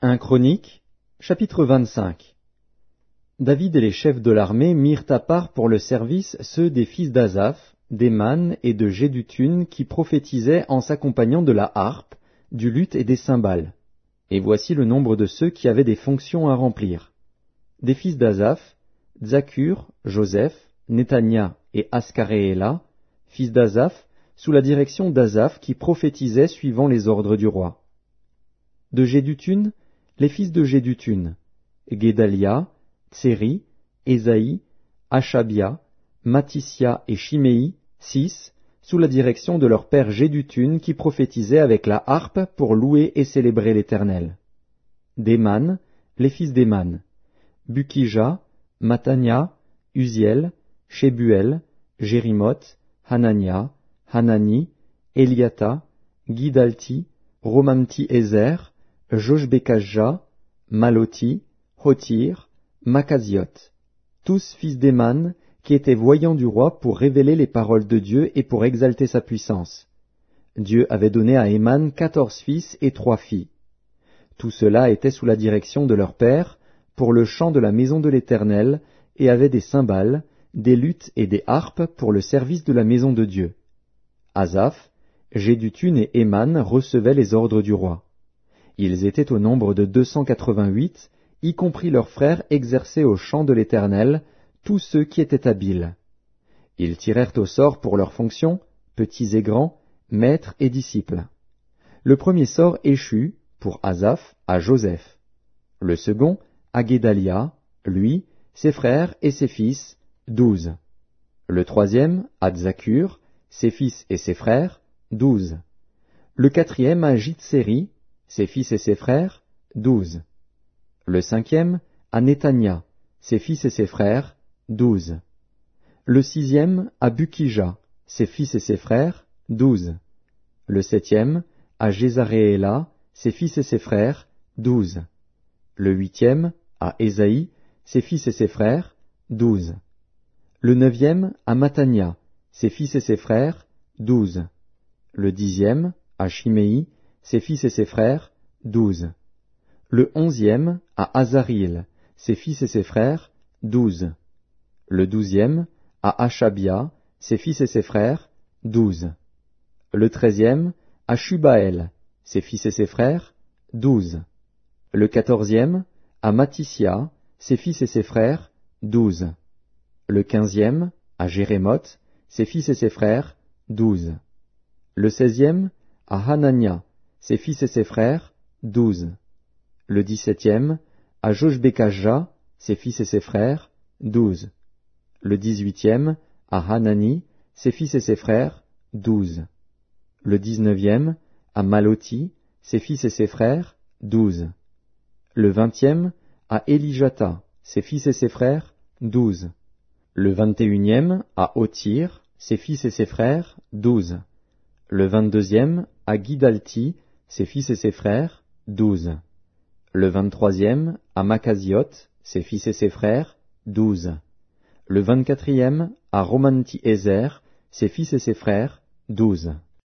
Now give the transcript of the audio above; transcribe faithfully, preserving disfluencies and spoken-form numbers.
un Chronique, chapitre vingt-cinq. David et les chefs de l'armée mirent à part pour le service ceux des fils d'Asaph, d'Héman et de Jéduthun qui prophétisaient en s'accompagnant de la harpe, du luth et des cymbales. Et voici le nombre de ceux qui avaient des fonctions à remplir. Des fils d'Asaph, Zaccur, Joseph, Netania et Ascarééla, fils d'Asaph, sous la direction d'Asaph qui prophétisait suivant les ordres du roi. De Jéduthun, les fils de Jéduthun, Guédalia, Tseri, Ésaïe, Achabia, Matissia et Chiméi, six, sous la direction de leur père Jéduthun qui prophétisait avec la harpe pour louer et célébrer l'Éternel. D'Héman, les fils d'Héman, Bukija, Matania, Uziel, Shebuel, Jérimoth, Hanania, Hanani, Eliata, Guidalti, Romamti-Ézer, Joshbekasja, Maloti, Hotir, Makaziot, tous fils d'Héman, qui étaient voyants du roi pour révéler les paroles de Dieu et pour exalter sa puissance. Dieu avait donné à Héman quatorze fils et trois filles. Tout cela était sous la direction de leur père, pour le chant de la maison de l'Éternel, et avaient des cymbales, des luths et des harpes pour le service de la maison de Dieu. Asaph, Jéduthun et Héman recevaient les ordres du roi. Ils étaient au nombre de deux cent quatre-vingt-huit, y compris leurs frères exercés au chant de l'Éternel, tous ceux qui étaient habiles. Ils tirèrent au sort pour leurs fonctions, petits et grands, maîtres et disciples. Le premier sort échut, pour Asaph, à Joseph. Le second, à Guédalia, lui, ses frères et ses fils, douze. Le troisième, à Zaccur, ses fils et ses frères, douze. Le quatrième, à Jitseri, ses fils et ses frères, douze. Le cinquième, à Netania, ses fils et ses frères, douze. Le sixième, à Bukija, ses fils et ses frères, douze. Le septième, à Jézarééla, ses fils et ses frères, douze. Le huitième, à Ésaïe, ses fils et ses frères, douze. Le neuvième, à Matania, ses fils et ses frères, douze. Le dixième, à Chiméi, ses fils et ses frères, douze. Le onzième, à Azariel, ses fils et ses frères, douze. Le douzième, à Achabia, ses fils et ses frères, douze. Le treizième, à Shubaël, ses fils et ses frères, douze. Le quatorzième, à Matissia, ses fils et ses frères, douze. Le quinzième, à Jérémoth, ses fils et ses frères, douze. Le seizième, à Hanania, ses fils et ses frères, douze. Le dix-septième, à Joshbekasja, ses fils et ses frères, douze. Le dix-huitième, à Hanani, ses fils et ses frères, douze. Le dix-neuvième, à Maloti, ses fils et ses frères, douze. Le vingtième, à Elijata, ses fils et ses frères, douze. Le vingt-et-unième, à Hotir, ses fils et ses frères, douze. Le vingt-deuxième, à Guidalti, ses fils et ses frères, douze. Le vingt-troisième, à Makaziot, ses fils et ses frères, douze. Le vingt-quatrième, à Romamti-Ézer, ses fils et ses frères, douze.